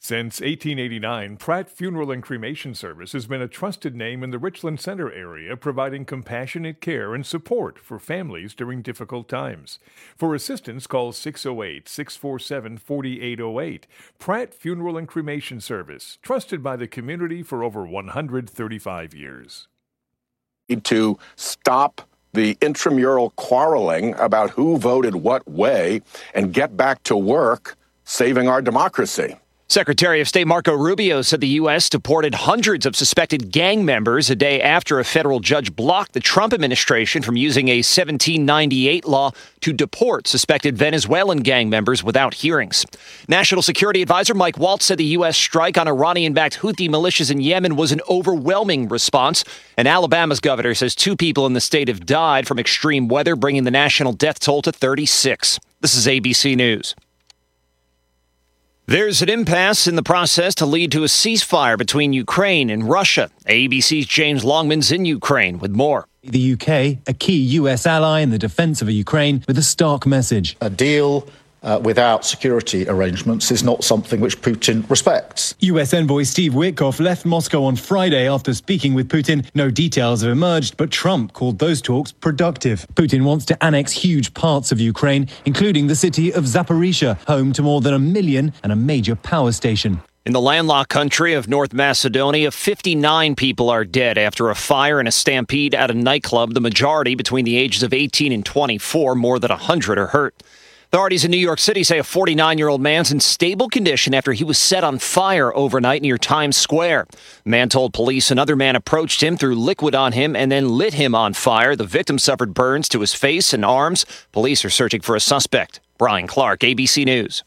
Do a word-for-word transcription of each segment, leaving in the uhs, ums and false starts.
Since eighteen eighty-nine, Pratt Funeral and Cremation Service has been a trusted name in the Richland Center area, providing compassionate care and support for families during difficult times. For assistance, call six oh eight, six four seven, four eight oh eight. Pratt Funeral and Cremation Service, trusted by the community for over one hundred thirty-five years. To stop the intramural quarreling about who voted what way and get back to work saving our democracy. Secretary of State Marco Rubio said the U S deported hundreds of suspected gang members a day after a federal judge blocked the Trump administration from using a seventeen ninety-eight law to deport suspected Venezuelan gang members without hearings. National Security Advisor Mike Waltz said the U S strike on Iranian-backed Houthi militias in Yemen was an overwhelming response. And Alabama's governor says two people in the state have died from extreme weather, bringing the national death toll to thirty-six. This is A B C News. There's an impasse in the process to lead to a ceasefire between Ukraine and Russia. A B C's James Longman's in Ukraine with more. The U K, a key U S ally in the defense of Ukraine, with a stark message. A deal uh, without security arrangements is not something which Putin respects. U S envoy Steve Witkoff left Moscow on Friday after speaking with Putin. No details have emerged, but Trump called those talks productive. Putin wants to annex huge parts of Ukraine, including the city of Zaporizhia, home to more than a million and a major power station. In the landlocked country of North Macedonia, fifty-nine people are dead after a fire and a stampede at a nightclub, the majority between the ages of eighteen and twenty-four. More than one hundred are hurt. Authorities in New York City say a forty-nine-year-old man's in stable condition after he was set on fire overnight near Times Square. The man told police another man approached him, threw liquid on him, and then lit him on fire. The victim suffered burns to his face and arms. Police are searching for a suspect. Brian Clark, A B C News.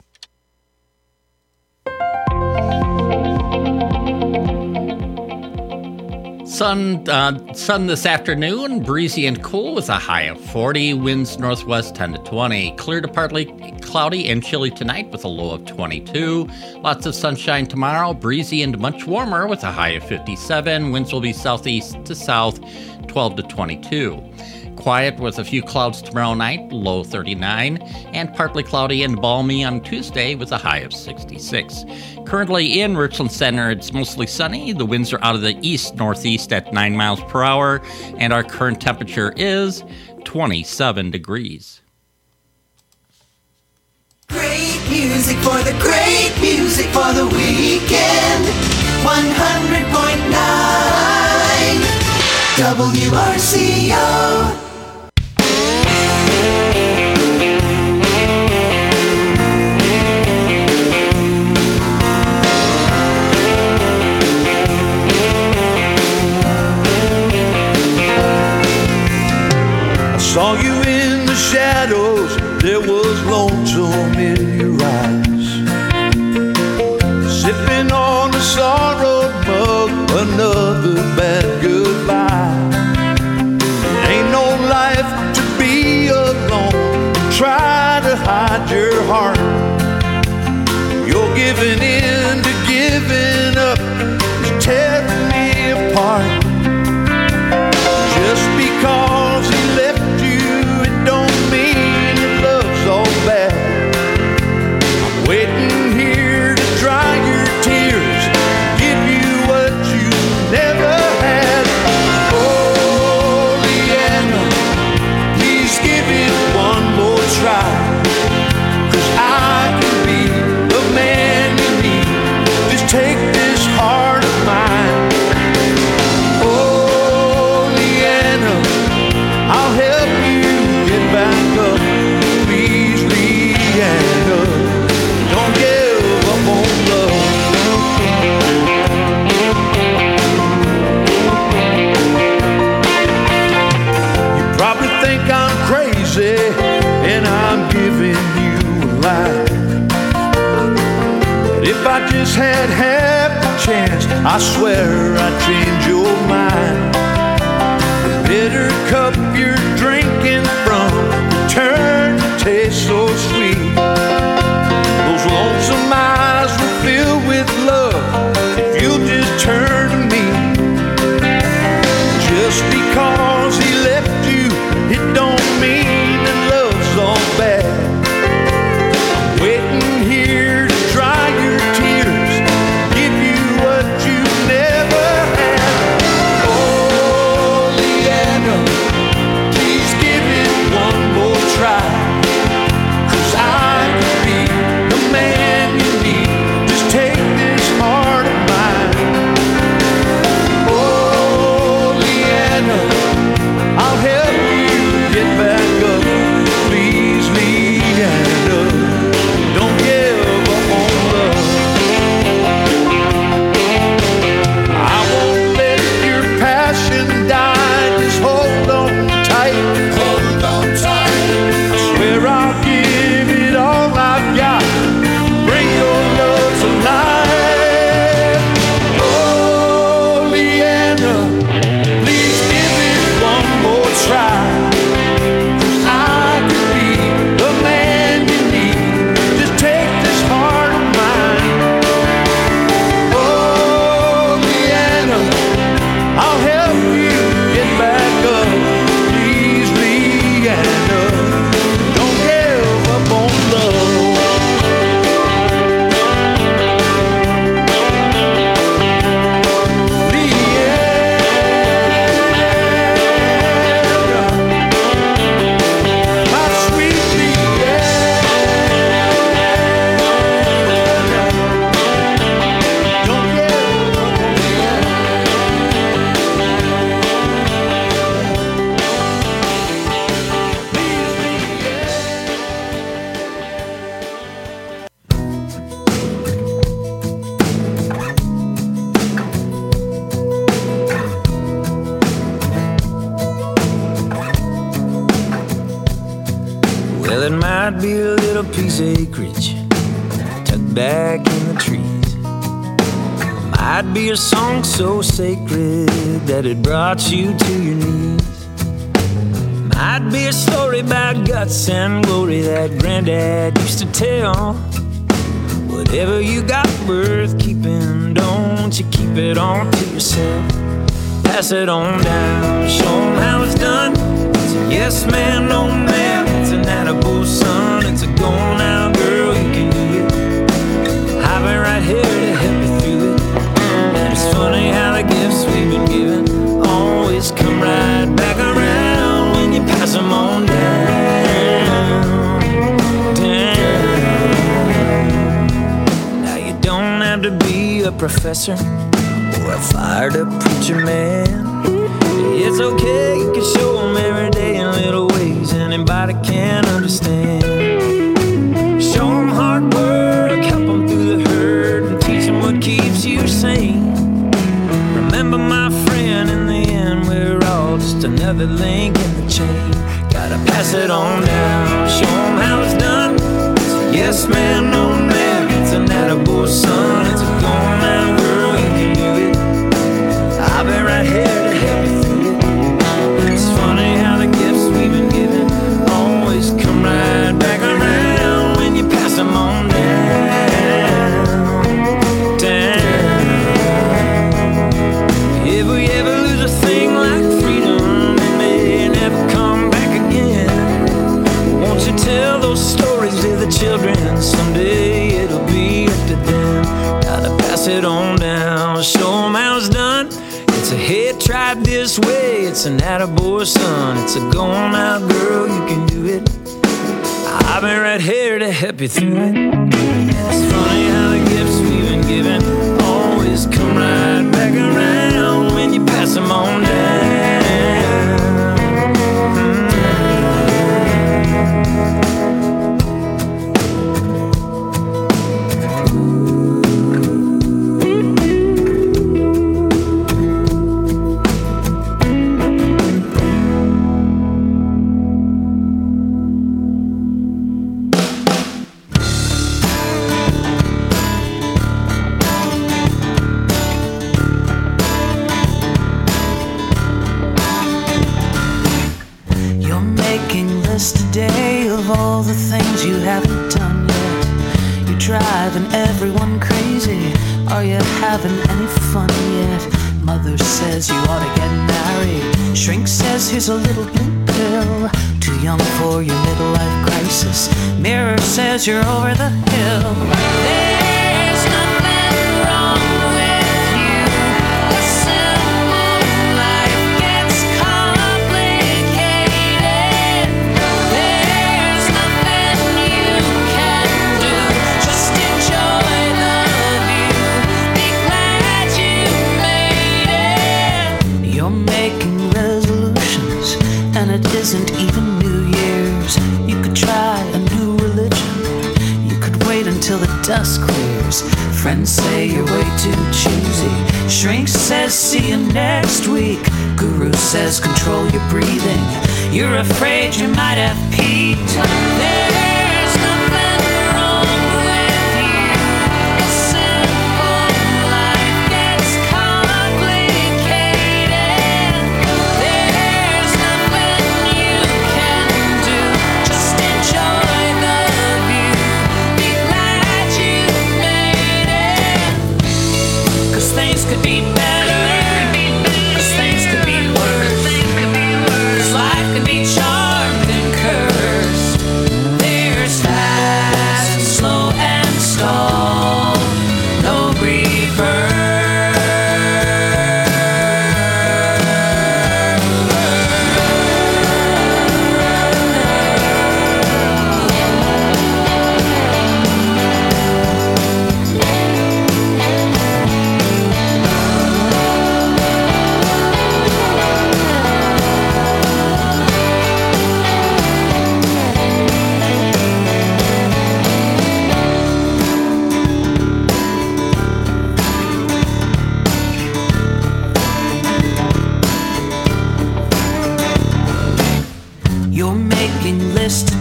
Sun, uh, sun this afternoon, breezy and cool with a high of forty, winds northwest ten to twenty. Clear to partly cloudy and chilly tonight with a low of twenty-two. Lots of sunshine tomorrow, breezy and much warmer with a high of fifty-seven. Winds will be southeast to south, twelve to twenty-two. Quiet with a few clouds tomorrow night, low thirty-nine, and partly cloudy and balmy on Tuesday with a high of sixty-six. Currently in Richland Center, it's mostly sunny. The winds are out of the east-northeast at nine miles per hour, and our current temperature is twenty-seven degrees. Great music for the great music for the weekend. one hundred point nine W R C O. Saw you in the shadows, there was lonesome in your eyes. Sipping on a sorrow mug, another bad goodbye. Ain't no life to be alone, try to hide your heart. You're giving in to giving up, it's tearing me apart. Just because he left don't mean your love's all bad. I'm waiting here to dry your tears, give you what you never had. Oh, Leanna, please give it one more try, 'cause I can be the man you need. Just take this heart of mine. Oh, Leanna, I'll help you back up, please, Leanna. Don't give up on love. You probably think I'm crazy and I'm giving you a lie, but if I just had half the chance, I swear I'd change your mind. The bitter cup you're drinking from turn to taste so sweet. Those lonesome eyes will fill with love if you'll just turn to me. Just because he left you, it don't mean that love's all bad. I'm waiting here to dry your tears, piece of acreage tucked back in the trees. Might be a song so sacred that it brought you to your knees. Might be a story about guts and glory that Granddad used to tell. Whatever you got worth keeping, don't you keep it on to yourself. Pass it on down, show 'em how it's done. It's a yes man, no man. It's an attaboy son. It's a go now girl, you can do it. I've been right here to help you through it. And it's funny how the gifts we've been given always come right back around when you pass them on down, down. Now you don't have to be a professor or a fired up preacher man. It's okay, you can show them every day in little ways anybody can understand. Show them hard work, help them through the hurt, and teach them what keeps you sane. Remember my friend, in the end we're all just another link in the chain. Gotta pass it on down, show them how it's done. It's a yes man, no man. It's an attaboy son. It's a go now girl, you can do it. I'll be right here to help you through it. It's funny how the gifts we've been given always come right back around when you pass them on down, down. If we ever lose a thing like freedom, it may never come back again. Won't you tell those stories to the children? Someday it'll be up to them. Gotta pass it on down, show 'em how it's done. It's a head tried this way, it's an attaboy son. It's a go now girl, you can do it. I've been right here to help you through it. It's funny how the gifts we've been given always come right back around when you pass them on down. Today of all the things you haven't done yet. You're driving everyone crazy. Are you having any fun yet? Mother says you ought to get married. Shrink says here's a little blue pill. Too young for your midlife crisis. Mirror says you're over the hill. There's nothing wrong with you. A simple life gets complicated. There's nothing you can do. Just enjoy the view. Be glad you made it. You're making resolutions, and it isn't even New Year's. You could try a new religion. You could wait until the dust clears. Friends say you're way too choosy. Shrink says see you next week. Guru says control your breathing. You're afraid you might have peaked. There's nothing wrong with you. A simple life gets complicated. There's nothing you can do. Just enjoy the view. Be glad you made it. 'Cause things could be better. 'Cause things could be worse. 'Cause life could be charmed and cursed.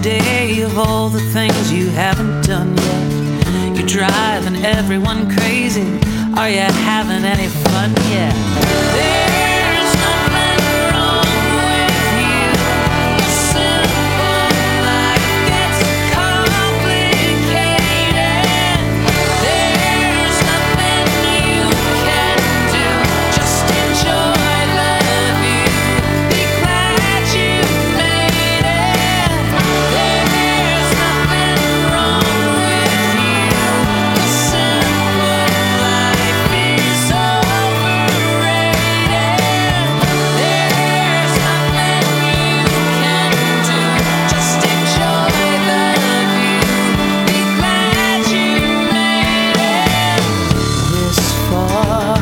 day of all the things you haven't done yet. You're driving everyone crazy. Are you having any fun yet? There's nothing wrong with you. A simple life gets complicated. There's nothing you can do. Just enjoy the view. Be glad you made it. There's nothing wrong with you. A simple life is overrated. There's nothing you can do. Just enjoy the view. Be glad you made it this far.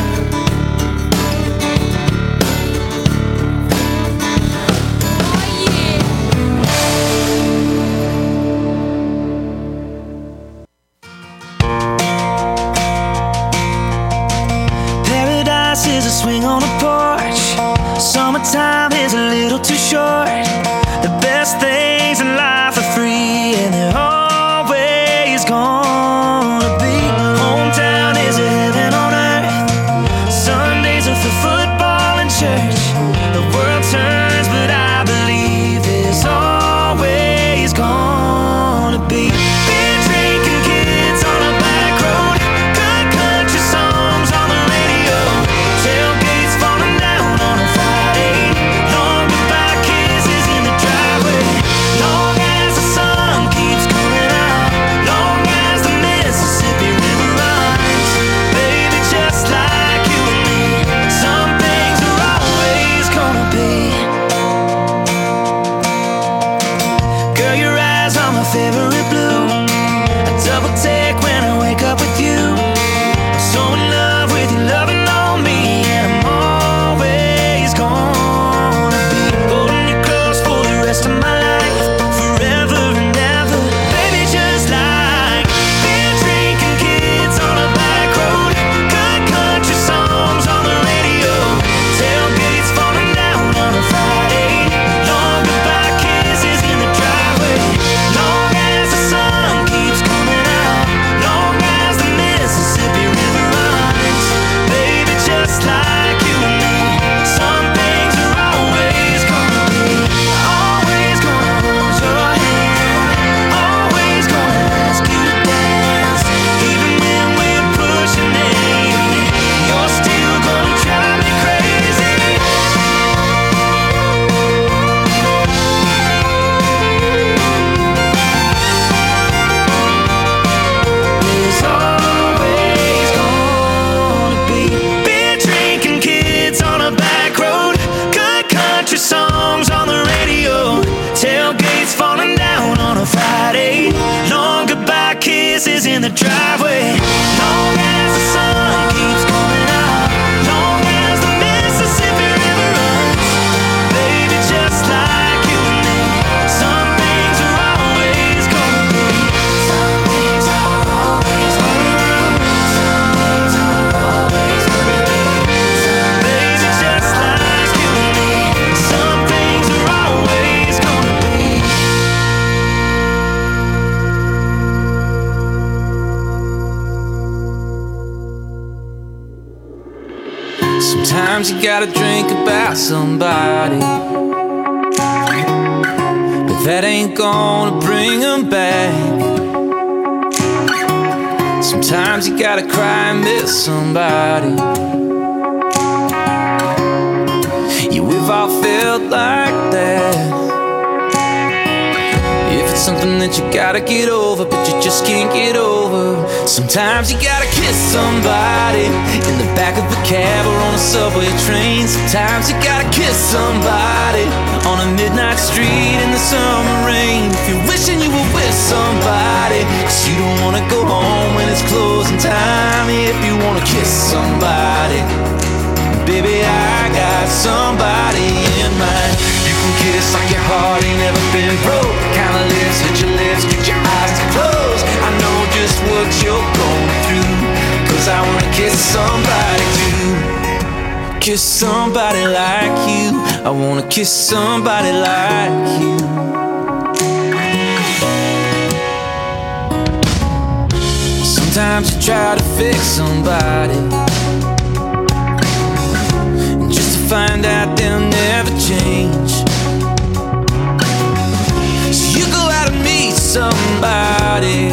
Paradise is a swing on a porch. Summertime is a little too short. The best things in life are free, and they're always gonna be. Hometown is a heaven on earth. Sundays are for football and church. The world turns, but I believe there's always gonna be. Beer drinking kids on a back road. Good country songs on the radio. Tailgates falling down on a Friday. Long goodbye kisses in the driveway. Long as the sun keeps coming out. Long as the Mississippi River runs. Baby, just like you and me. Some things are always gonna be. Girl, your eyes are my favorite blue. I double take when I wake up with you. I'm so in love with you, loving on me, and I'm always gonna be holding you close for the rest of my life, forever and ever. Baby, just like beer drinking kids on a back road. Good country songs on the radio. Tailgates falling down on a Friday. Long goodbye kisses in the driveway. Long as the sun keeps coming out. Long as the Mississippi River runs. Baby, just like you and me. Some things are always gonna be. Always gonna hold your hand. Always gonna ask you to dance. Even when we're pushing eighty, you're still gonna drive me crazy. There's always gonna be beer drinking kids on a back road. Good country songs on the radio. Tailgates falling down on a Friday. Long goodbye kisses in the driveway. Long as the sun keeps coming out. Long as the Mississippi River runs. Baby, just like you and me. Some things are always gonna be. Some things are always gonna be. Some things are always gonna be. Baby, just like you and me. Some things are always gonna be. Sometimes you gotta drink about somebody, but that ain't gonna bring them back. Sometimes you gotta cry and miss somebody. Yeah, we've all felt like that. If it's something that you gotta get over, but you just can't get over. Sometimes you gotta kiss somebody in the back of a cab or on a subway train. Sometimes you gotta kiss somebody on a midnight street in the summer rain. If you're wishing you were with somebody, 'cause you don't wanna go home when it's closing time. If you wanna kiss somebody, baby, I got somebody in mind. You can kiss like your heart ain't never been broke. Kind of lips, hit your lips, get your eyes to close. I know just what you're going through, 'cause I wanna kiss somebody too. Kiss somebody like you. I wanna kiss somebody like you. Sometimes you try to fix somebody, and just to find out they'll never change. So you go out and meet somebody,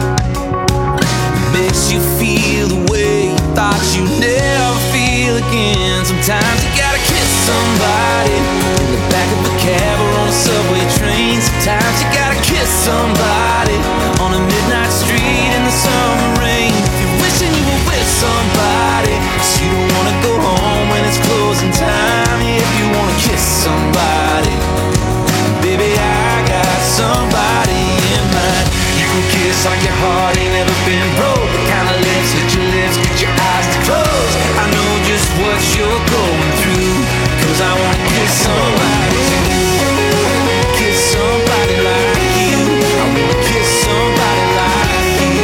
makes you feel the way you thought you'd never feel again. Sometimes you gotta kiss somebody in the back of a cab or on a subway train. Sometimes you gotta kiss somebody on a midnight street in the summer rain. If you're wishing you were with somebody, cause you don't wanna go home when it's closing time. Yeah, if you wanna kiss somebody, baby, I got somebody in mind. You can kiss like your heart ain't never been broke, the kind of lips that your lips get your eyes to close. I know just what you're going through, cause I wanna kiss somebody too. Kiss somebody like you, I wanna kiss somebody like you.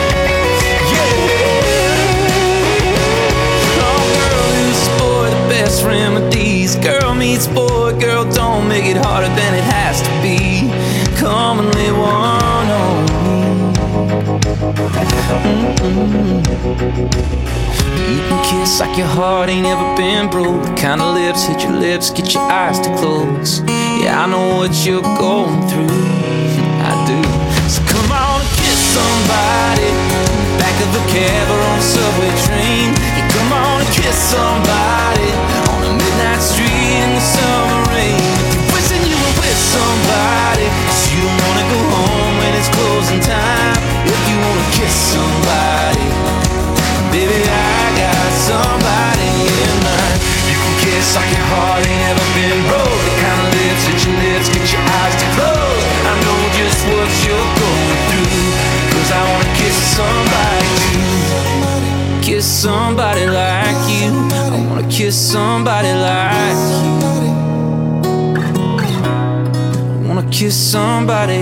Yeah. Oh girl, who's the boy, the best remedies? Girl meets boy, girl, don't make it harder than it has to be. Come and lay one on me. Mm-mm. You can kiss like your heart ain't ever been broke, the kind of lips hit your lips, get your eyes to close. Yeah, I know what you're going through, I do. So come on and kiss somebody in the back of a cab or on a subway train. Yeah, come on and kiss somebody on a midnight street in the summer rain. If you're wishing you were with somebody, cause you don't wanna go home when it's closing time. If you wanna kiss somebody, baby, I got somebody in mind. You can kiss like your heart ain't ever been broke, the kind of lips that your lips get your eyes to close. I know just what you're going through, cause I wanna kiss somebody too. Kiss somebody like you, I wanna kiss somebody like you. I wanna kiss somebody.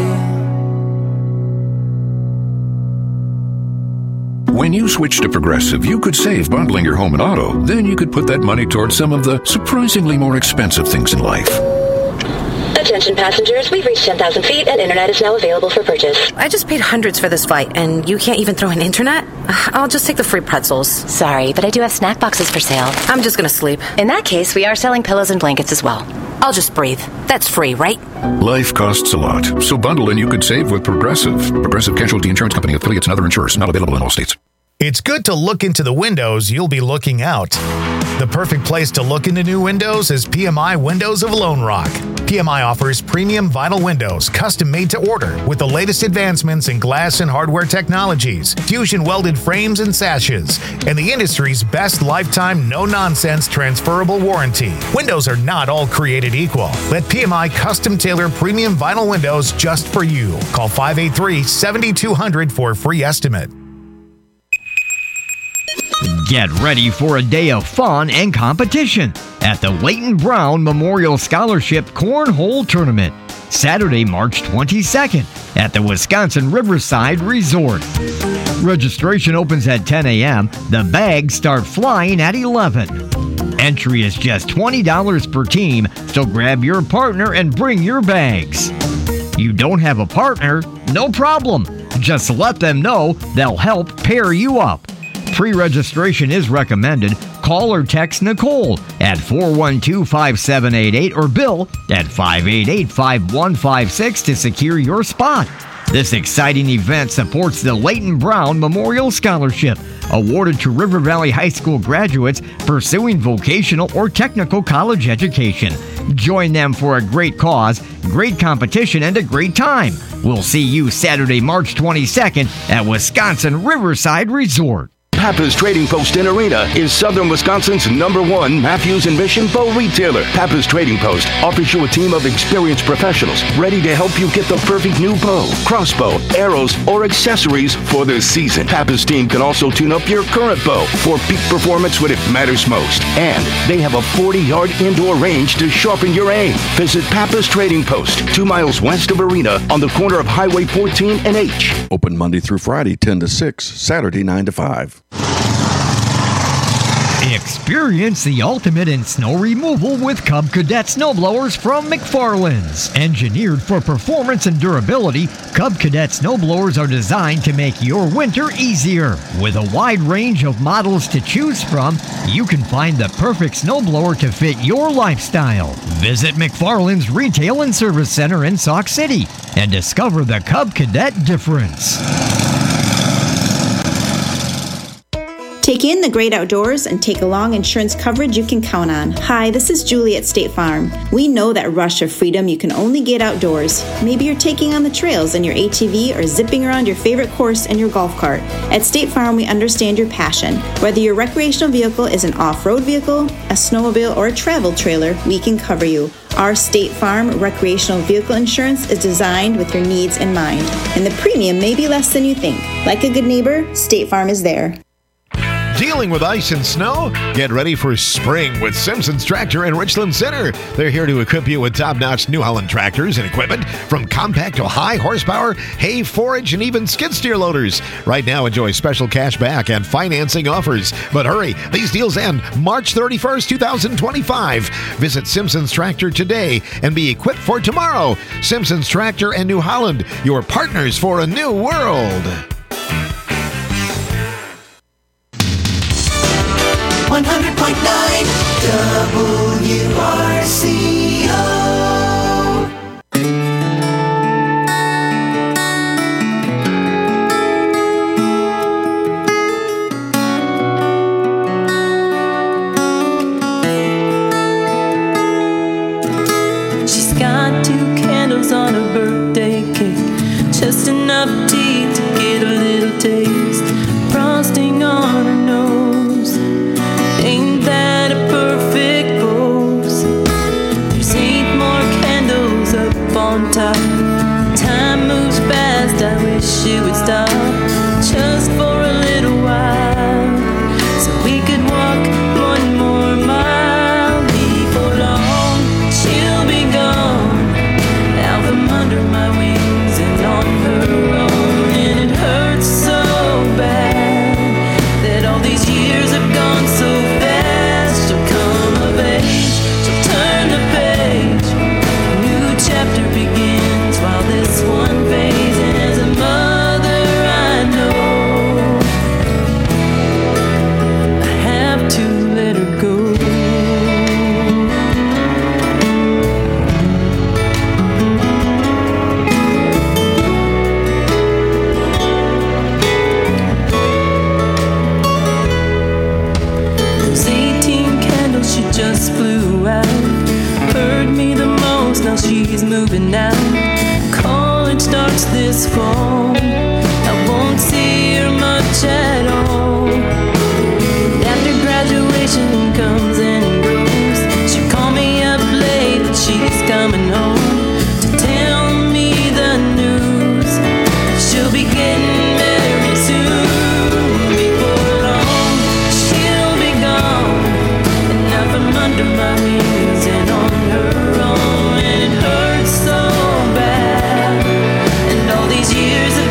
When you switch to Progressive, you could save bundling your home and auto. Then you could put that money towards some of the surprisingly more expensive things in life. Attention passengers, we've reached ten thousand feet and internet is now available for purchase. I just paid hundreds for this flight and you can't even throw in internet? I'll just take the free pretzels. Sorry, but I do have snack boxes for sale. I'm just gonna sleep. In that case, we are selling pillows and blankets as well. I'll just breathe. That's free, right? Life costs a lot, so bundle and you could save with Progressive. Progressive Casualty Insurance Company, affiliates, and other insurers. Not available in all states. It's good to look into the windows you'll be looking out. The perfect place to look into new windows is P M I Windows of Lone Rock. P M I offers premium vinyl windows, custom made to order, with the latest advancements in glass and hardware technologies, fusion welded frames and sashes, and the industry's best lifetime no-nonsense transferable warranty. Windows are not all created equal. Let P M I custom tailor premium vinyl windows just for you. Call five eight three, seven two zero zero for a free estimate. Get ready for a day of fun and competition at the Leighton Brown Memorial Scholarship Cornhole Tournament, Saturday, March twenty-second at the Wisconsin Riverside Resort. Registration opens at ten a.m. The bags start flying at eleven. Entry is just twenty dollars per team, so grab your partner and bring your bags. You don't have a partner? No problem. Just let them know, they'll help pair you up. Pre-registration is recommended. Call or text Nicole at four one two, five seven eight eight or Bill at five eight eight, five one five six to secure your spot. This exciting event supports the Leighton Brown Memorial Scholarship, awarded to River Valley High School graduates pursuing vocational or technical college education. Join them for a great cause, great competition, and a great time. We'll see you Saturday, March twenty-second at Wisconsin Riverside Resort. Pappas Trading Post in Arena is Southern Wisconsin's number one Matthews and Mission bow retailer. Pappas Trading Post offers you a team of experienced professionals ready to help you get the perfect new bow, crossbow, arrows, or accessories for the season. Pappas team can also tune up your current bow for peak performance when it matters most. And they have a forty-yard indoor range to sharpen your aim. Visit Pappas Trading Post, two miles west of Arena on the corner of Highway fourteen and H. Open Monday through Friday, ten to six, Saturday, nine to five. Experience the ultimate in snow removal with Cub Cadet snowblowers from McFarland's. Engineered for performance and durability, Cub Cadet snowblowers are designed to make your winter easier. With a wide range of models to choose from, you can find the perfect snowblower to fit your lifestyle. Visit McFarland's Retail and Service Center in Sauk City and discover the Cub Cadet difference. Take in the great outdoors and take along insurance coverage you can count on. Hi, this is Julie at State Farm. We know that rush of freedom you can only get outdoors. Maybe you're taking on the trails in your A T V or zipping around your favorite course in your golf cart. At State Farm, we understand your passion. Whether your recreational vehicle is an off-road vehicle, a snowmobile, or a travel trailer, we can cover you. Our State Farm recreational vehicle insurance is designed with your needs in mind, and the premium may be less than you think. Like a good neighbor, State Farm is there. Dealing with ice and snow? Get ready for spring with Simpson's Tractor in Richland Center. They're here to equip you with top-notch New Holland tractors and equipment, from compact to high horsepower, hay, forage, and even skid steer loaders. Right now, enjoy special cash back and financing offers. But hurry, these deals end March thirty-first, twenty twenty-five. Visit Simpson's Tractor today and be equipped for tomorrow. Simpson's Tractor and New Holland, your partners for a new world. one hundred point nine W R C O. She's got two candles on her birthday cake, just enough tea to get a little taste, frosting on her nose. Ain't that a perfect pose? There's eight more candles up on top. Time moves fast, I wish it would stop, just for a little while, so we could walk one more mile. Before long, she'll be gone, out from under my wings and on her own. And it hurts so bad that all these years have gone so fast. She'll come of age, she'll turn the page, a new chapter begins while this one fades. And as a mother I know I have to let her go. Those eighteen candles she just blew out hurt me the most. Now she's moving out. College starts this fall. I won't see her much at all. And after graduation comes and goes, she'll call me up late and she's coming home to tell me the news. She'll be getting married soon. Before long, she'll be gone, and out from under my wings and on her own. And it hurts so bad, and all these years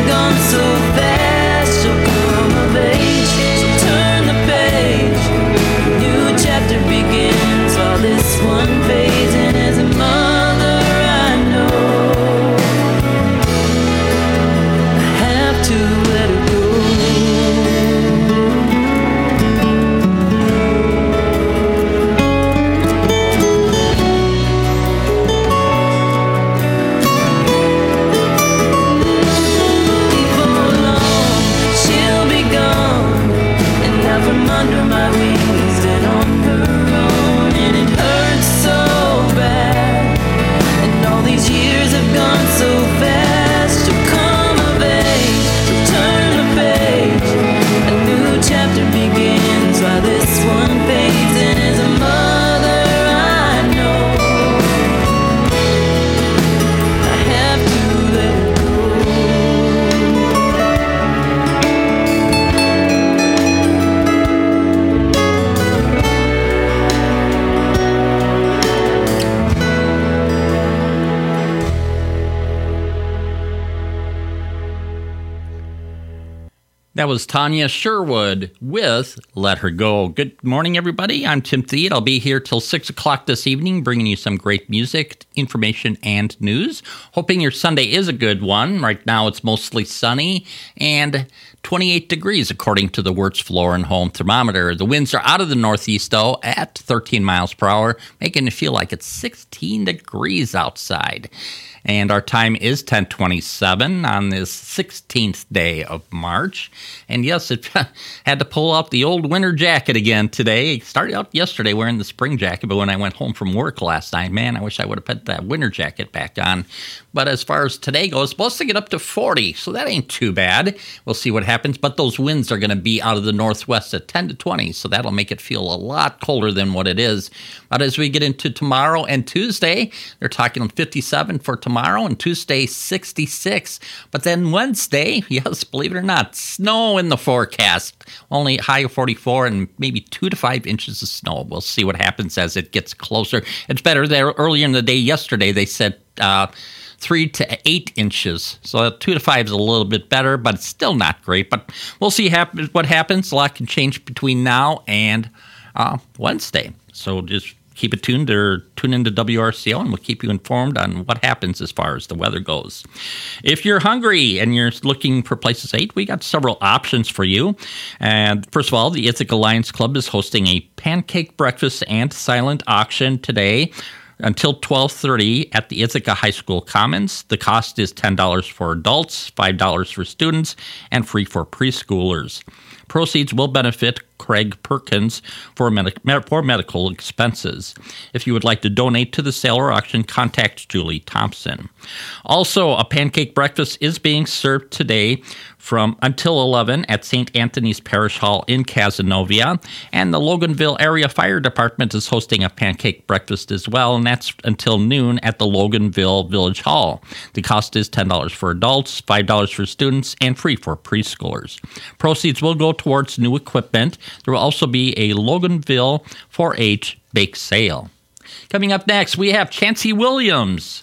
That was Tanya Sherwood with Let Her Go. Good morning, everybody. I'm Tim Thede. I'll be here till six o'clock this evening, bringing you some great music, information, and news. Hoping your Sunday is a good one. Right now, it's mostly sunny and twenty-eight degrees, according to the Wirtz Floor and Home thermometer. The winds are out of the northeast, though, at thirteen miles per hour, making it feel like it's sixteen degrees outside. And our time is ten twenty-seven on this sixteenth day of March. And yes, it had to pull out the old winter jacket again today. Started out yesterday wearing the spring jacket, but when I went home from work last night, man, I wish I would have put that winter jacket back on. But as far as today goes, it's supposed to get up to forty, so that ain't too bad. We'll see what happens. But those winds are going to be out of the northwest at ten to twenty, so that'll make it feel a lot colder than what it is. But as we get into tomorrow and Tuesday, they're talking fifty-seven for tomorrow. Tomorrow and Tuesday, sixty-six. But then Wednesday, yes, believe it or not, snow in the forecast. Only high of forty-four and maybe two to five inches of snow. We'll see what happens as it gets closer. It's better there. Earlier in the day yesterday, they said uh, three to eight inches. So two to five is a little bit better, but it's still not great. But we'll see hap- what happens. A lot can change between now and uh, Wednesday. So just keep it tuned or tune into W R C O, and we'll keep you informed on what happens as far as the weather goes. If you're hungry and you're looking for places to eat, we got several options for you. And first of all, the Ithaca Lions Club is hosting a pancake breakfast and silent auction today until twelve thirty at the Ithaca High School Commons. The cost is ten dollars for adults, five dollars for students, and free for preschoolers. Proceeds will benefit Craig Perkins for, med- for medical expenses. If you would like to donate to the sale or auction, contact Julie Thompson. Also, a pancake breakfast is being served today from until eleven at Saint Anthony's Parish Hall in Cazenovia. And the Loganville Area Fire Department is hosting a pancake breakfast as well, and that's until noon at the Loganville Village Hall. The cost is ten dollars for adults, five dollars for students, and free for preschoolers. Proceeds will go towards new equipment. There will also be a Loganville four H bake sale. Coming up next, we have Chancey Williams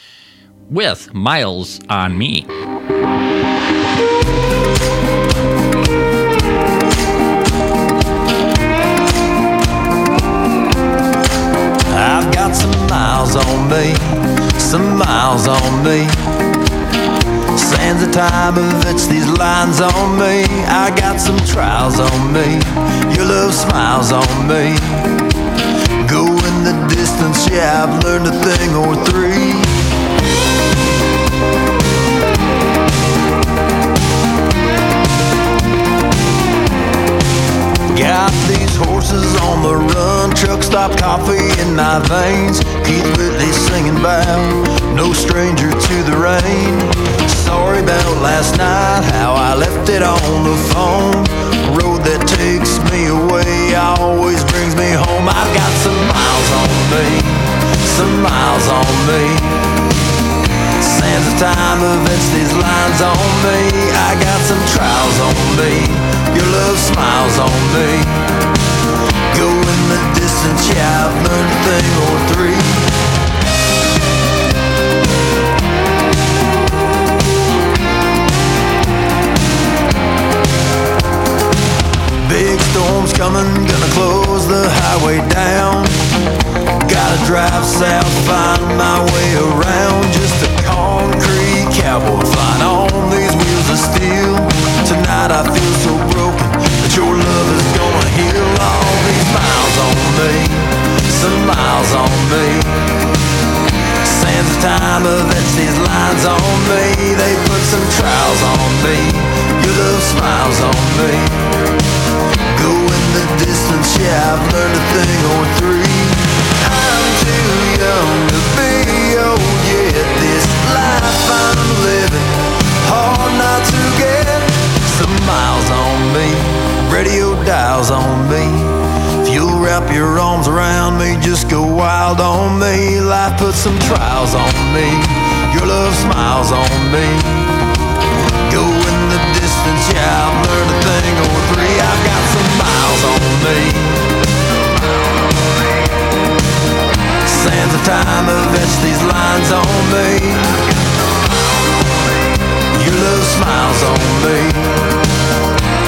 with Miles on Me. I've got some miles on me, some miles on me. Sands of time of it's these lines on me. I got some trials on me, your love smiles on me. Going the distance, yeah, I've learned a thing or three. Got these horses on the run, truck stop coffee in my veins. Keith Whitley singing about no stranger to the rain. Sorry about last night, how I left it on the phone. Road that takes me away always brings me home. I've got some miles on me, some miles on me. Sands of time events, these lines on me. I got some trials on me, your love smiles on me. Going the distance, yeah, I've learned a thing or three. Big storms coming, gonna close the highway down. Gotta drive south, find my way around. Just a concrete cowboy flying on these wheels of steel. Tonight I feel so broken that your love is gonna heal. All these miles on me, some miles on me. Sands of time events, these lines on me. They put some trials on me, your love smiles on me. Going the distance, yeah, I've learned a thing or three. I'm too young to be old yet. This life I'm living, hard not to get. Some miles on me, radio dials on me. If you'll wrap your arms around me, just go wild on me. Life puts some trials on me, your love smiles on me. Going the distance, yeah, I've learned a thing or three. I've got some miles on me. Sands of time events, these lines on me. Your love smiles on me.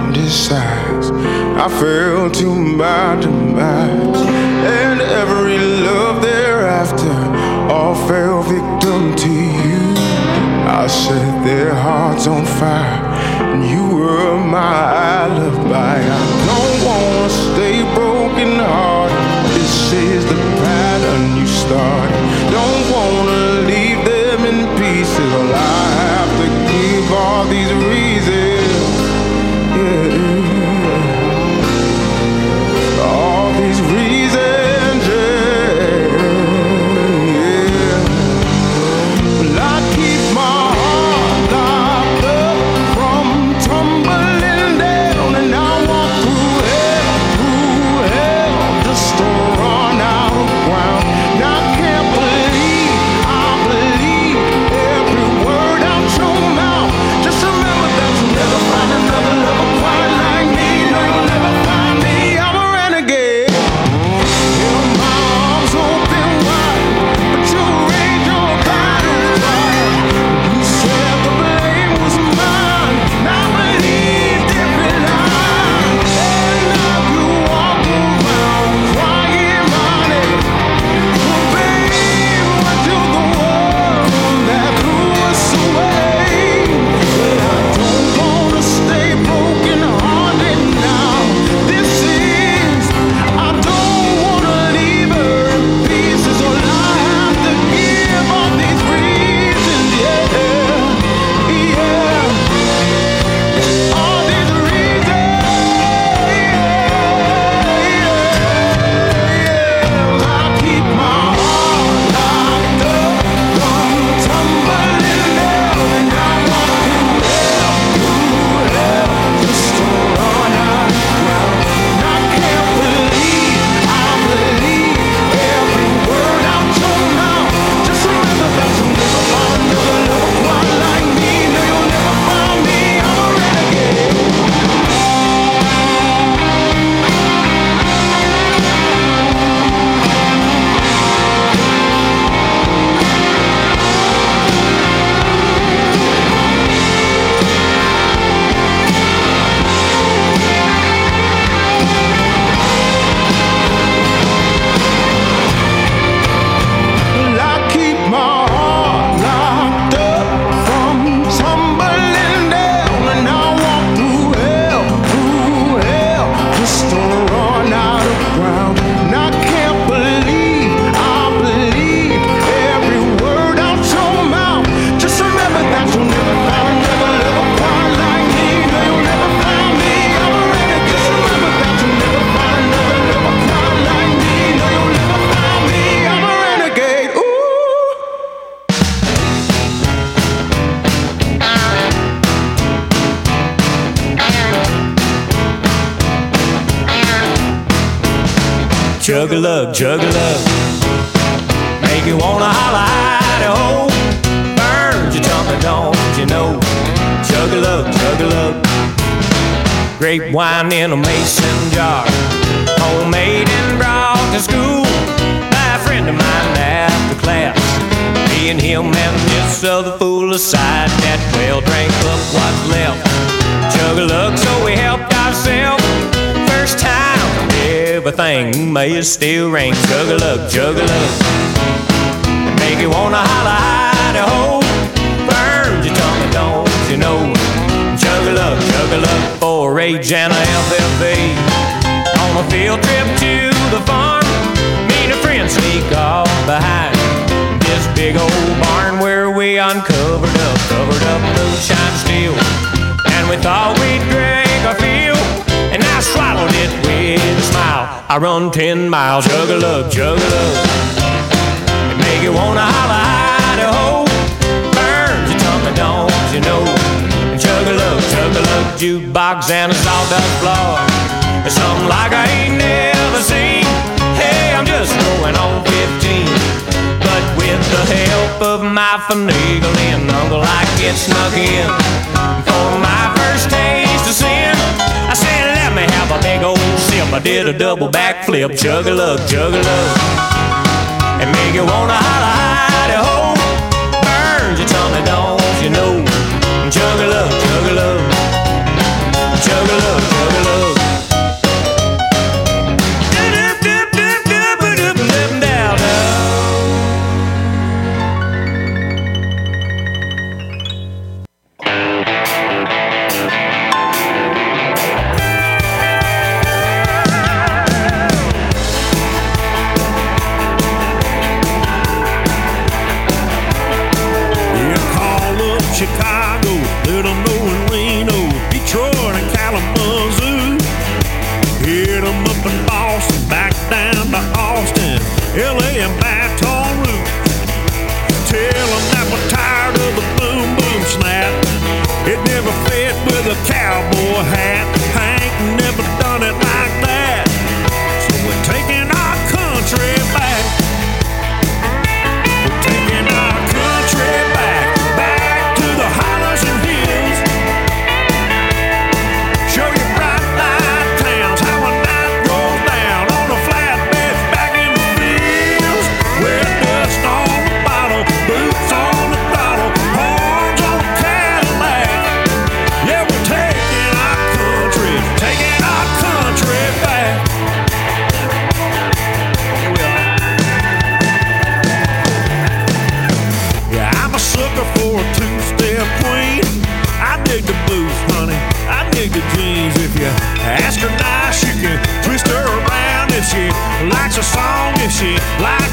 decides I fell to my demise, and every love thereafter all fell victim to you. I set their hearts on fire, and you were my alibi. I don't wanna stay broken hearted. This is the pattern you started. Don't wanna leave them in pieces. All I have to give all these reasons, yeah. All these reasons, yeah, yeah. Well, I keep my heart locked up from tumbling down, and I walk through hell, through hell, just to run out of ground. And I can't believe, I believe every word out your mouth. Just remember that you'll never find another lover quite like me. No, you'll never find me. I'm a renegade. Yeah, my arms open wide, but you raise your battle cry. You said the blame was mine, and I believed every lie. And now you walk around crying my name. Well, babe, what to the world that threw us away? But I don't wanna stay broken hearted now. This is, I don't wanna leave her in pieces. All I have to give all these reasons, yeah, yeah. All these reasons, yeah. I keep my heart locked up from tumbling down, and I walk through hell, through hell, just to run out of ground. And I can't believe, I believe every word out your mouth. Just remember that you'll never find another lover quite like me. No, you'll never find me. I'm a renegade. Well, I keep my heart locked up from tumbling down, and I walk through hell, through hell, just to run out of ground. And I can't believe, I believe every word out your mouth. Just remember that you'll never find another lover quite like me. No, you'll never find me. I'm a renegade. Just remember that you'll never find another lover quite like me. No, you'll never find me. I'm a renegade. Ooh. Chug-a-lug, chug-a-lug, make you wanna holla Idaho. Burns your tongue, don't you know? Chug-a-lug, chug-a-lug, grape wine in a mason jar, homemade and brought to school by a friend of mine after class. Me and him and this other fool aside that well drank up what's left. Chug-a-lug, so we helped ourselves. First time, everything may still ring. Chug-a-lug, chug-a-lug, make you wanna holla Idaho. Burns your tongue, don't you know? Chug-a-lug, chug-a-lug, four H and a F F A. On a field trip to the farm, me and a friend sneak off behind this big old barn where we uncovered up, covered up moonshine still. And we thought we'd drink our fill, and I swallowed it with a smile. I run ten miles, chug-a-lug, chug-a-lug, it make you wanna holla Idaho. Burns your tongue, don't you know? And chug-a-lug, chug-a-lug, jukebox and a sawdust floor. It's something like I ain't never seen. Hey, I'm just going on fifteen, but with the help of my finagling uncle, I get snuck in. For my first taste of sin, I said, let me have a big old sip. I did a double backflip, chug-a-lug, chug-a-lug, and make you wanna holla Idaho. Burns your tummy, don't you know? Chug-a-lug, chug-a-lug, chug-a-lug,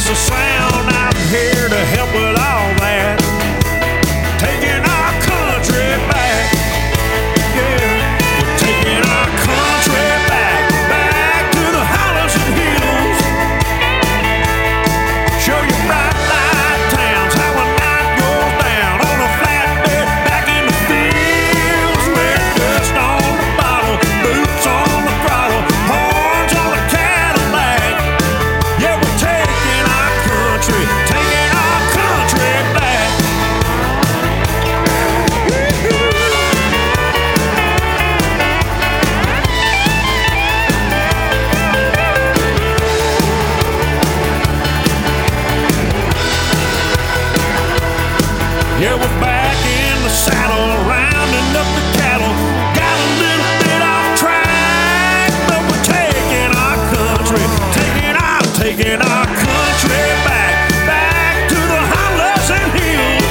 just a sound. I'm here to help with all that. Taking our country back. Yeah, we're taking our country back. Back to the hollows and hills. Show you bright light towns, how a night goes down on a flatbed back in the fields. Where dust on the bottle, boots on the throttle, horns on a Cadillac. Yeah, we're taking our country, taking our country back. Yeah, we're back in the saddle, rounding up the cattle. Got a little bit off track, but we're taking our country, taking our, taking our country back, back to the hollows and hills.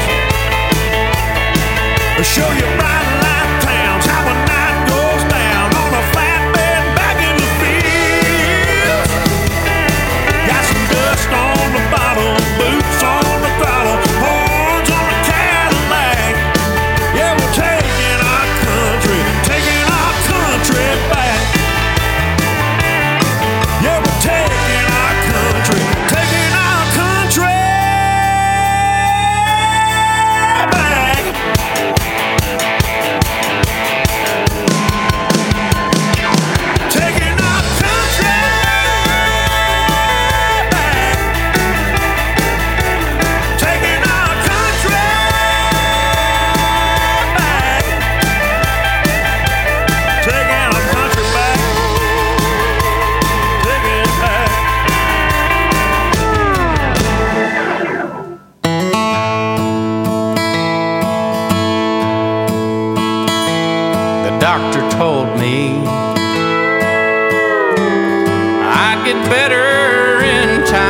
We'll show you bright light towns, how a night goes down on a flatbed back in the fields. Got some dust on the bottle, boots on the throttle, horns on the Cadillac. Yeah, we're taking our country, taking our country back. Yeah, we're taking our country, taking our country back. Taking our country back. Taking our country back. Taking our country back. Taking it back. The doctor told me I'd get better in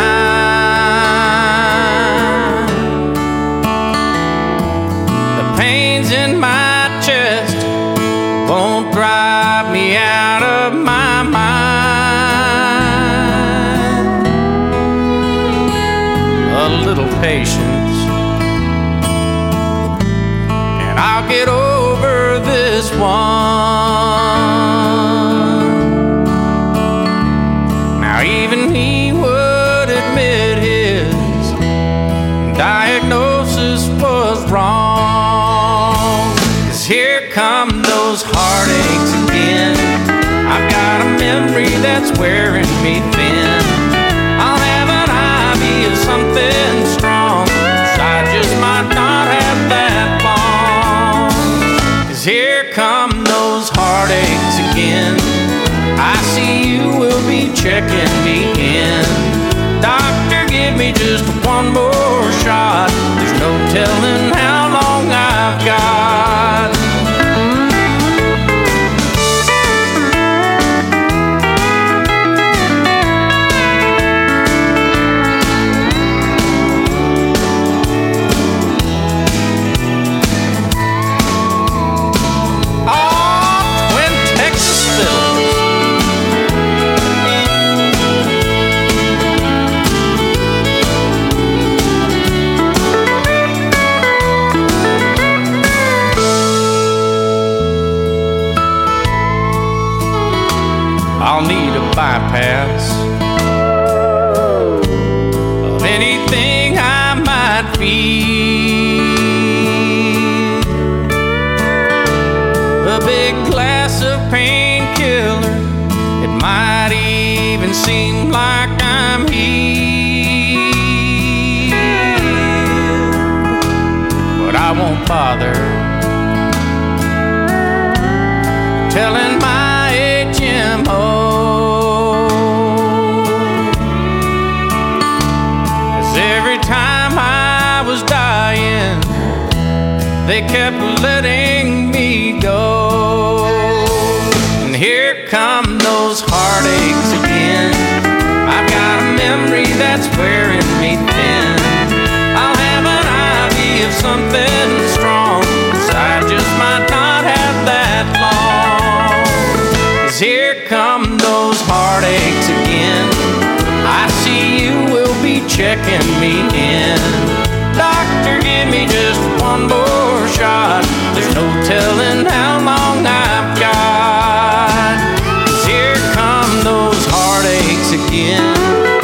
time. The pains in my chest won't drive me out of my mind. A little patience, and I'll get over this one. Now even he would admit his diagnosis was wrong. 'Cause here come those heartaches again. I've got a memory that's wearing me thin. I'll have an I V of something strong, 'cause I just might not have that long. 'Cause here come those heartaches again. I see you will be checking me in. Doctor, give me just one more shot. There's no telling how long I've got. I'll need a bypass of anything I might feel. A big glass of painkiller, it might even seem like I'm healed. But I won't bother telling my H M O. They kept letting me go. And here come those heartaches again. I've got a memory that's wearing me thin. I'll have an I V of something strong, 'cause I just might not have that long. 'Cause here come those heartaches again. I see you will be checking me in. Doctor, give me just one more shot. There's no telling how long I've got. 'Cause here come those heartaches again.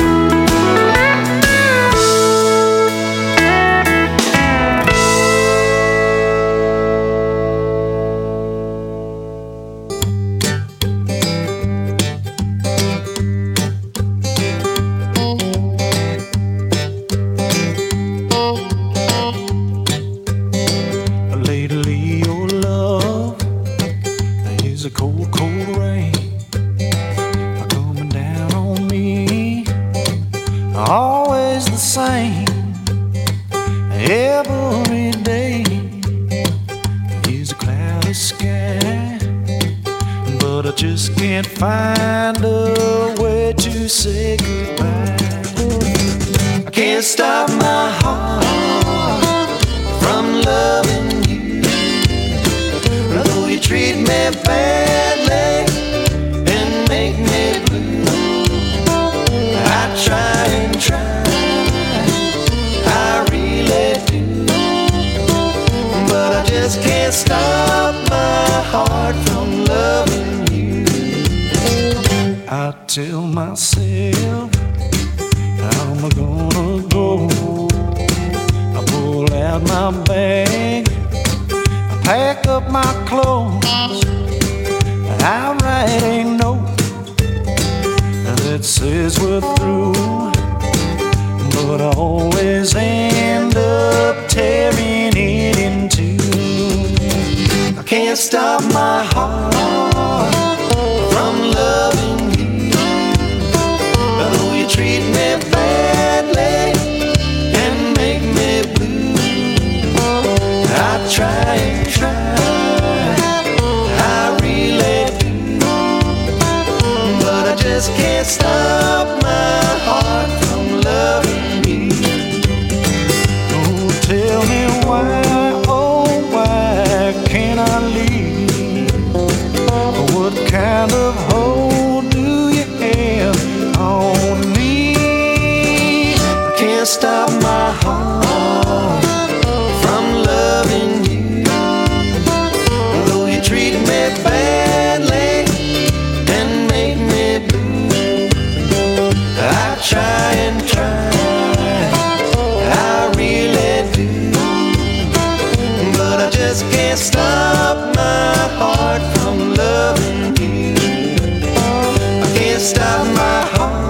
Tell myself how am I gonna go. I pull out my bag, I pack up my clothes, I write a note that says we're through, but I always end up tearing it in two. I can't stop my heart from loving. Treat me badly and make me blue. I try and try, I really do, but I just can't stop my heart from loving you. Oh, tell me why, oh why can't I leave? What kind of hold do you have on me? Can't stop my heart from loving you. Though you treat me badly and make me blue, I try and try, I really do, but I just can't stop my heart from loving you. I can't stop my heart.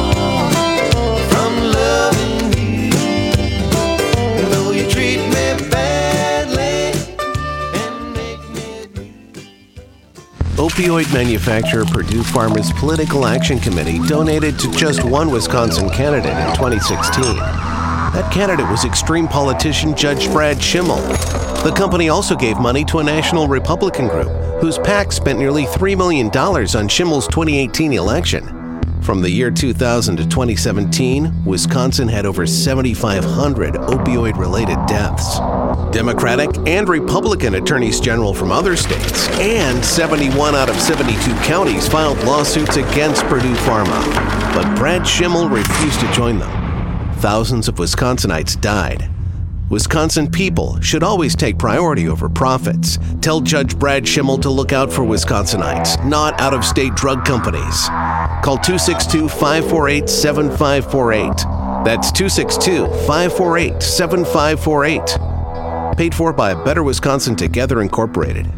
Opioid manufacturer Purdue Pharma's Political Action Committee donated to just one Wisconsin candidate in twenty sixteen. That candidate was extreme politician Judge Brad Schimmel. The company also gave money to a national Republican group whose PAC spent nearly three million dollars on Schimmel's twenty eighteen election. From the year two thousand to twenty seventeen, Wisconsin had over seventy-five hundred opioid-related deaths. Democratic and Republican attorneys general from other states and seventy-one out of seventy-two counties filed lawsuits against Purdue Pharma. But Brad Schimmel refused to join them. Thousands of Wisconsinites died. Wisconsin people should always take priority over profits. Tell Judge Brad Schimmel to look out for Wisconsinites, not out-of-state drug companies. Call two six two, five four eight, seven five four eight. That's two six two, five four eight, seven five four eight. Paid for by Better Wisconsin Together Incorporated.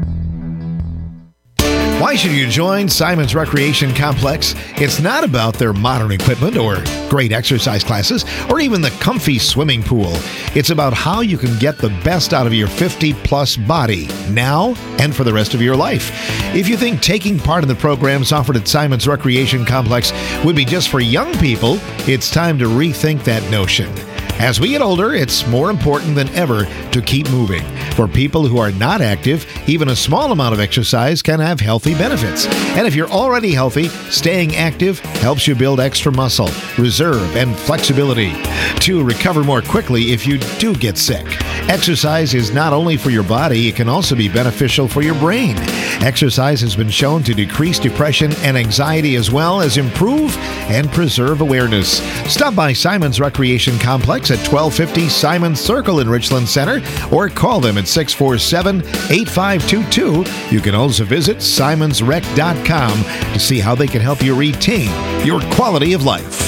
Why should you join Simon's Recreation Complex? It's not about their modern equipment or great exercise classes or even the comfy swimming pool. It's about how you can get the best out of your fifty-plus body now and for the rest of your life. If you think taking part in the programs offered at Simon's Recreation Complex would be just for young people, it's time to rethink that notion. As we get older, it's more important than ever to keep moving. For people who are not active, even a small amount of exercise can have healthy benefits. And if you're already healthy, staying active helps you build extra muscle, reserve, and flexibility to recover more quickly if you do get sick. Exercise is not only for your body, it can also be beneficial for your brain. Exercise has been shown to decrease depression and anxiety as well as improve and preserve awareness. Stop by Simon's Recreation Complex at twelve fifty Simons Circle in Richland Center or call them at six four seven, eight five two two. You can also visit simons rec dot com to see how they can help you retain your quality of life.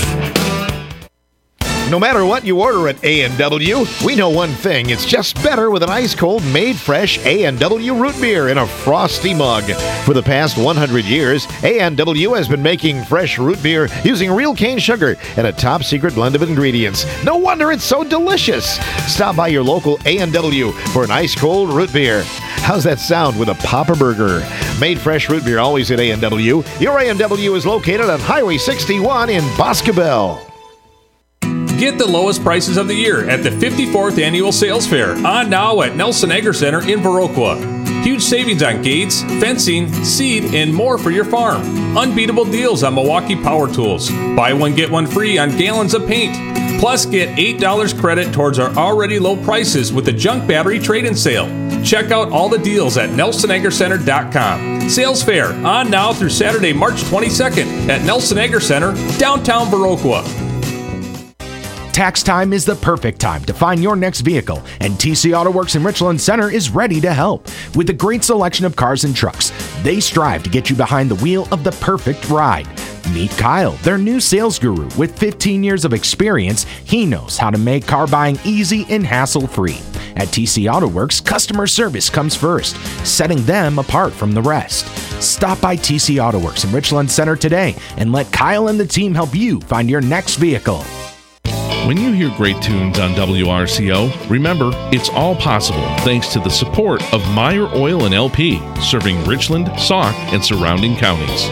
No matter what you order at A and W, we know one thing. It's just better with an ice-cold, made-fresh A and W root beer in a frosty mug. For the past one hundred years, A and W has been making fresh root beer using real cane sugar and a top-secret blend of ingredients. No wonder it's so delicious. Stop by your local A and W for an ice-cold root beer. How's that sound with a Papa Burger? Made fresh root beer always at A and W. Your A and W is located on Highway sixty-one in Boscobel. Get the lowest prices of the year at the fifty-fourth Annual Sales Fair, on now at Nelson Agri Center in Viroqua. Huge savings on gates, fencing, seed, and more for your farm. Unbeatable deals on Milwaukee Power Tools. Buy one, get one free on gallons of paint. Plus, get eight dollars credit towards our already low prices with the junk battery trade-in sale. Check out all the deals at nelson agri center dot com. Sales Fair, on now through Saturday, March twenty-second at Nelson Agri Center, downtown Viroqua. Tax time is the perfect time to find your next vehicle, and T C Auto Works in Richland Center is ready to help. With a great selection of cars and trucks, they strive to get you behind the wheel of the perfect ride. Meet Kyle, their new sales guru. With fifteen years of experience, he knows how to make car buying easy and hassle-free. At T C Auto Works, customer service comes first, setting them apart from the rest. Stop by T C Auto Works in Richland Center today and let Kyle and the team help you find your next vehicle. When you hear great tunes on W R C O, remember, it's all possible thanks to the support of Meyer Oil and L P, serving Richland, Sauk, and surrounding counties.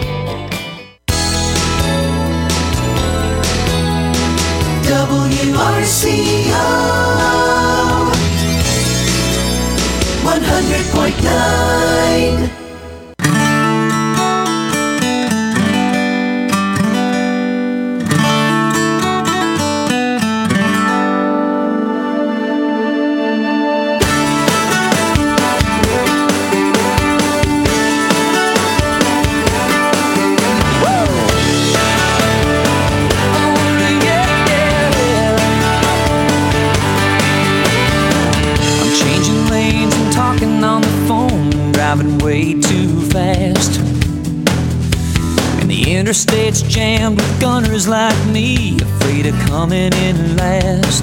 W R C O one hundred point nine. Driving way too fast, and the interstate's jammed with gunners like me, afraid of coming in last.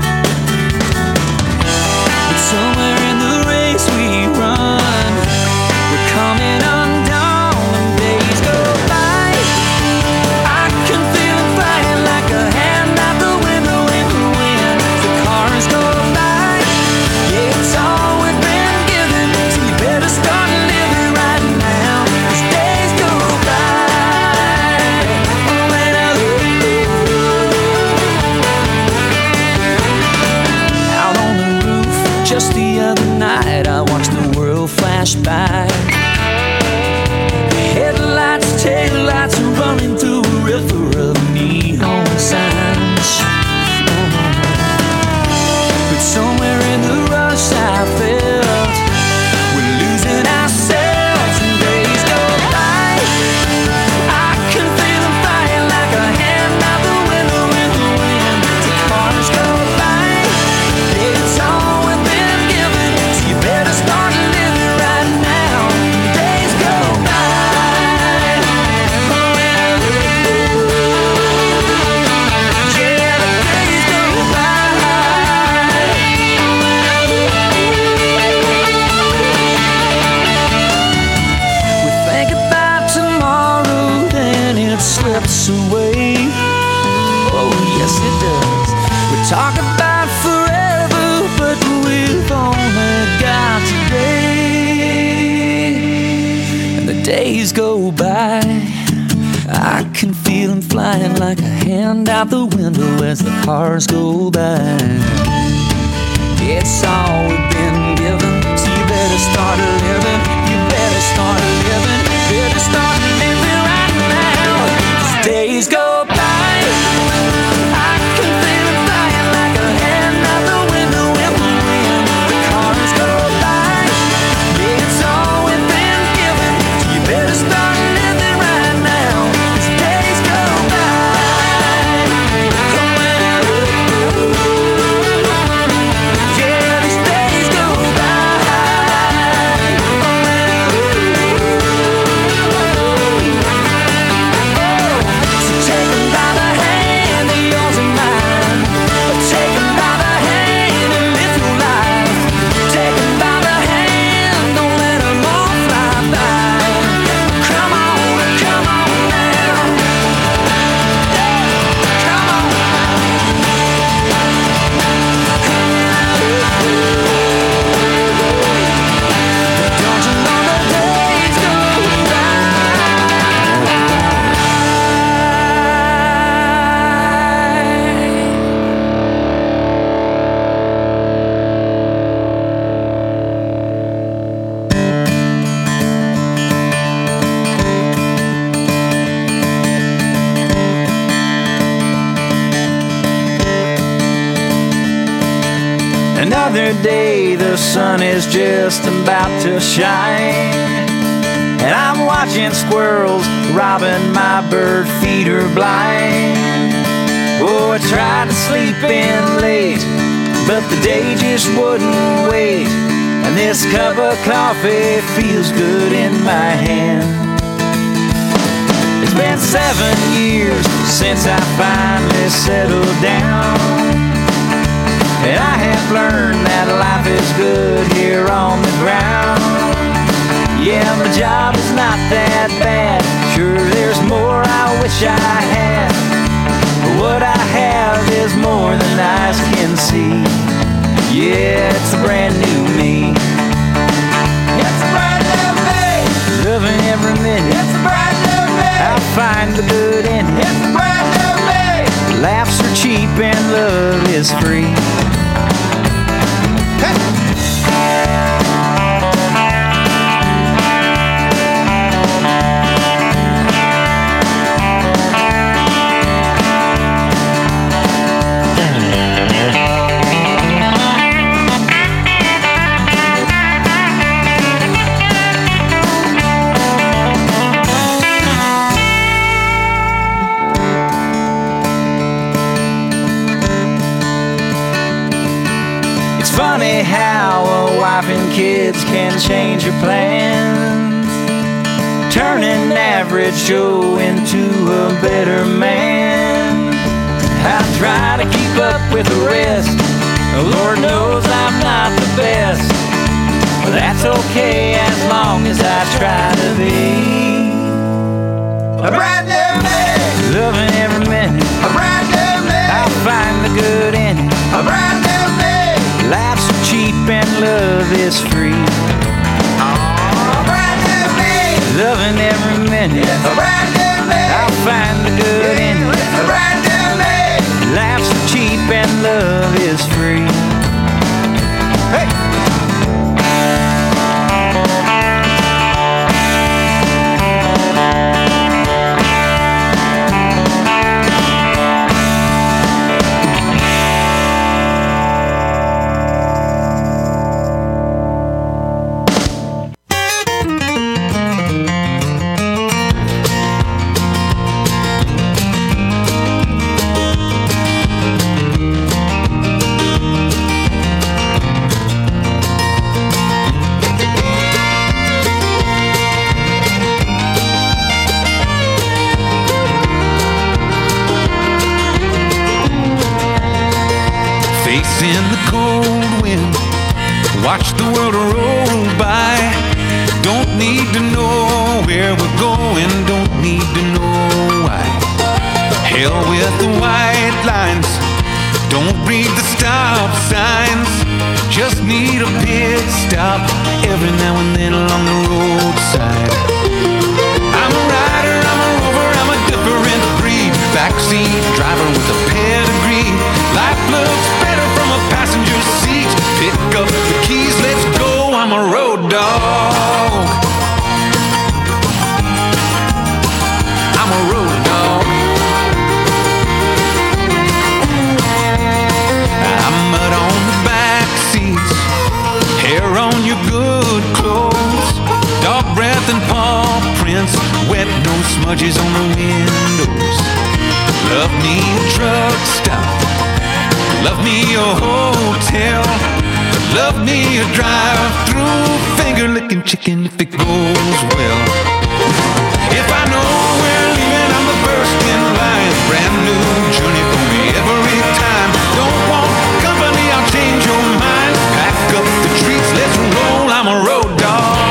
But somewhere in the race we run, we're coming undone when days go by. I can feel it flying like a hand out the window in the wind. The cars go by, yeah, it's all we've been given, so you better start living right now, as days go by. Oh, and I out on the roof just the other night, I watched the world flash by. Headlights, taillights are running through a river of neon signs. But somewhere in the rush I felt we're losing ourselves, and days go by. I can feel them flying like a hand out the window in the wind. The cars go by, it's all we've been given, so you better start living right now. Days go by. Yeah, the days go by. We think about tomorrow, then it slips away. Oh, yes, it does. We talk about forever, but we've only got today. And the days go by. I can feel them flying like a hand out the window as the cars go by. It's all we've been given, so you better start living. You better start living. Better start living. another day, the sun is just about to shine, and I'm watching squirrels robbing my bird feeder blind. Oh, I tried to sleep in late, but the day just wouldn't wait, and this cup of coffee feels good in my hand. It's been seven years since I finally settled down, and I have learned that life is good here on the ground. Yeah, my job is not that bad. Sure, there's more I wish I had, but what I have is more than eyes can see. Yeah, it's a brand new me. It's a brand new me. Loving every minute. It's a brand new me. I'll find the good in it. It's a brand new me. Laughs are cheap and love is free. Funny how a wife and kids can change your plans, turn an average Joe into a better man. I try to keep up with the rest, Lord knows I'm not the best, but that's okay as long as I try to be a brand new me. Loving every minute, a brand new me. I'll find the good in it, a brand new me. Life's cheap and love is free. Oh, brand new me. Loving every minute. It's a brand new me. I'll find the good yeah, in it. It's a brand new me. Life's cheap and love is free. Hey. In the cold wind, watch the world roll by. Don't need to know where we're going, don't need to know why. Hell with the white lines, don't read the stop signs. Just need a pit stop every now and then along the roadside. I'm a rider, I'm a rover, I'm a different breed. Backseat driver with a pedigree. Life looks better from a passenger seat. Pick up the keys, let's go. I'm a road dog. I'm a road dog. I'm mud on the back seats, hair on your good clothes, dog breath and paw prints, wet no smudges on the windows. Love me a truck stop, love me a hotel, love me a drive-through finger-licking chicken if it goes well. If I know we're leaving, I'm the first in line. Brand new journey for me every time. Don't want company, I'll change your mind. Pack up the treats, let's roll. I'm a road dog.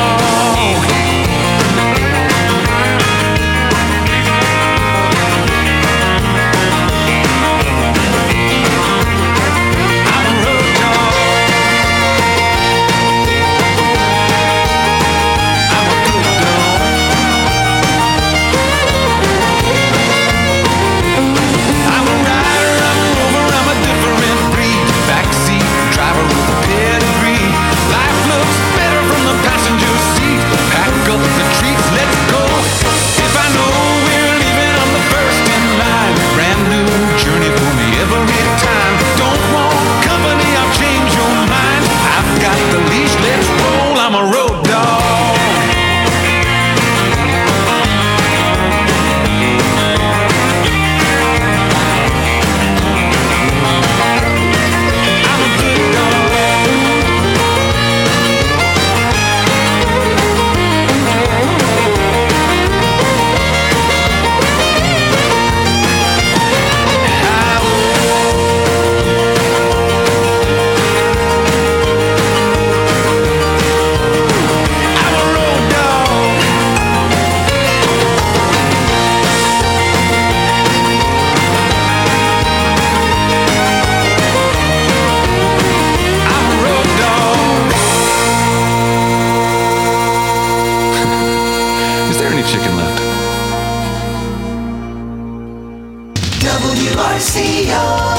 W R C O.